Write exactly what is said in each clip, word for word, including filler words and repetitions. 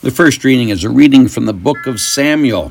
The first reading is a reading from the book of Samuel.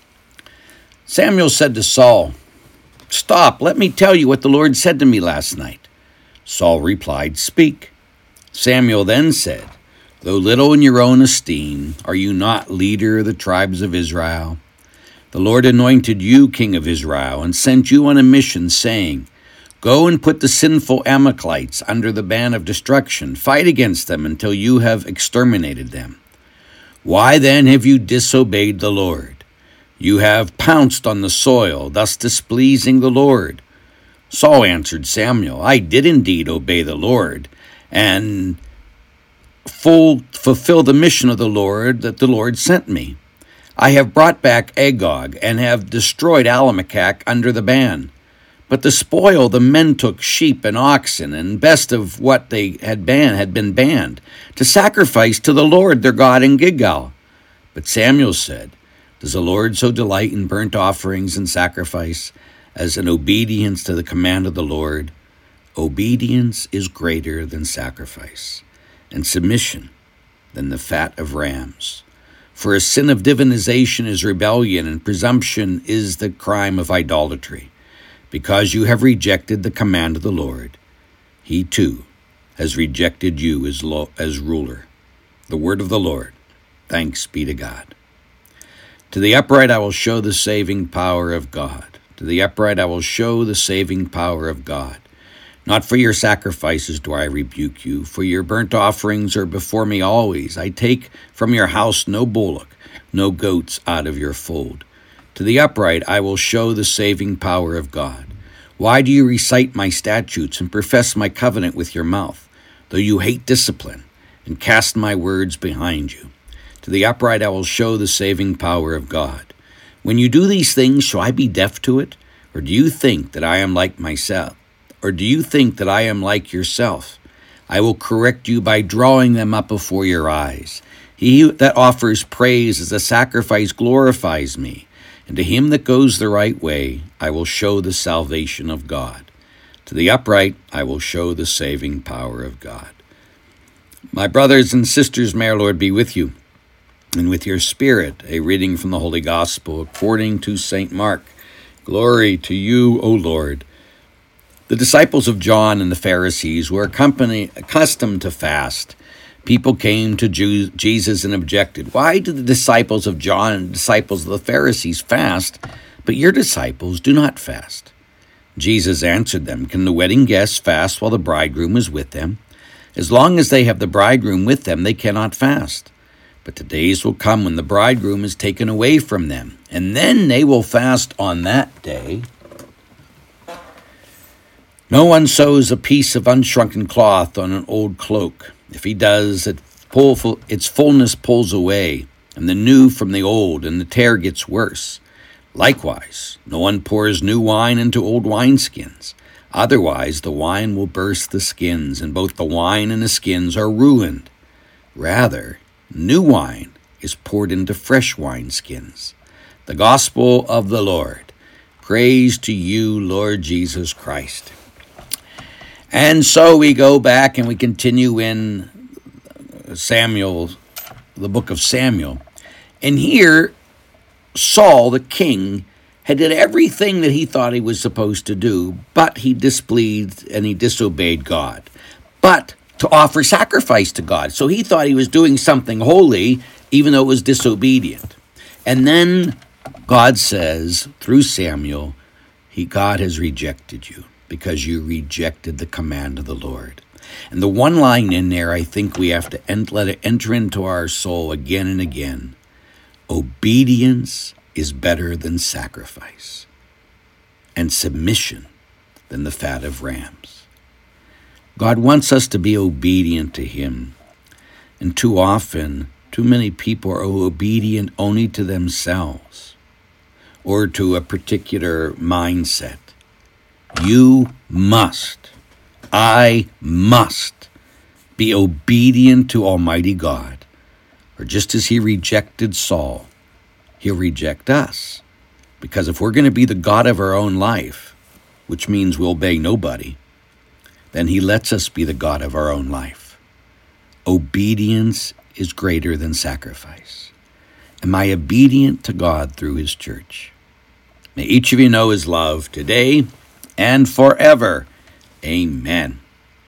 Samuel said to Saul, "Stop, let me tell you what the Lord said to me last night." Saul replied, "Speak." Samuel then said, "Though little in your own esteem, are you not leader of the tribes of Israel? The Lord anointed you king of Israel and sent you on a mission, saying, 'Go and put the sinful Amalekites under the ban of destruction. Fight against them until you have exterminated them.' Why then have you disobeyed the Lord? You have pounced on the soil, thus displeasing the Lord." Saul answered Samuel, "I did indeed obey the Lord, and full fulfill the mission of the Lord that the Lord sent me. I have brought back Agag, and have destroyed Amalek under the ban. But the spoil the men took sheep and oxen, and best of what they had banned had been banned, to sacrifice to the Lord their God in Gilgal." But Samuel said, "Does the Lord so delight in burnt offerings and sacrifice as in obedience to the command of the Lord? Obedience is greater than sacrifice, and submission than the fat of rams. For a sin of divinization is rebellion, and presumption is the crime of idolatry. Because you have rejected the command of the Lord, he too has rejected you as, lo- as ruler." The word of the Lord. Thanks be to God. To the upright I will show the saving power of God. To the upright I will show the saving power of God. Not for your sacrifices do I rebuke you, for your burnt offerings are before me always. I take from your house no bullock, no goats out of your fold. To the upright I will show the saving power of God. Why do you recite my statutes and profess my covenant with your mouth, though you hate discipline and cast my words behind you? To the upright I will show the saving power of God. When you do these things, shall I be deaf to it? Or do you think that I am like myself? Or do you think that I am like yourself? I will correct you by drawing them up before your eyes. He that offers praise as a sacrifice glorifies me. And to him that goes the right way, I will show the salvation of God. To the upright, I will show the saving power of God. My brothers and sisters, may our Lord be with you, and with your spirit. A reading from the Holy Gospel according to Saint Mark. Glory to you, O Lord. The disciples of John and the Pharisees were accustomed to fast. People came to Jesus and objected, "Why do the disciples of John and disciples of the Pharisees fast, but your disciples do not fast?" Jesus answered them, "Can the wedding guests fast while the bridegroom is with them? As long as they have the bridegroom with them, they cannot fast. But the days will come when the bridegroom is taken away from them, and then they will fast on that day. No one sews a piece of unshrunken cloth on an old cloak. If he does, it pull, its fullness pulls away, and the new from the old, and the tear gets worse. Likewise, no one pours new wine into old wineskins. Otherwise, the wine will burst the skins, and both the wine and the skins are ruined. Rather, new wine is poured into fresh wineskins." The Gospel of the Lord. Praise to you, Lord Jesus Christ. And so we go back and we continue in Samuel, the book of Samuel. And here, Saul, the king, had did everything that he thought he was supposed to do, but he displeased and he disobeyed God. But to offer sacrifice to God. So he thought he was doing something holy, even though it was disobedient. And then God says, through Samuel, he, God has rejected you, because you rejected the command of the Lord. And the one line in there, I think we have to ent- let it enter into our soul again and again. Obedience is better than sacrifice, and submission than the fat of rams. God wants us to be obedient to him. And too often, too many people are obedient only to themselves or to a particular mindset. You must, I must be obedient to Almighty God, or just as he rejected Saul, he'll reject us. Because if we're going to be the God of our own life, which means we'll obey nobody, then he lets us be the God of our own life. Obedience is greater than sacrifice? Am I obedient to God through his church? May each of you know his love today and forever. Amen.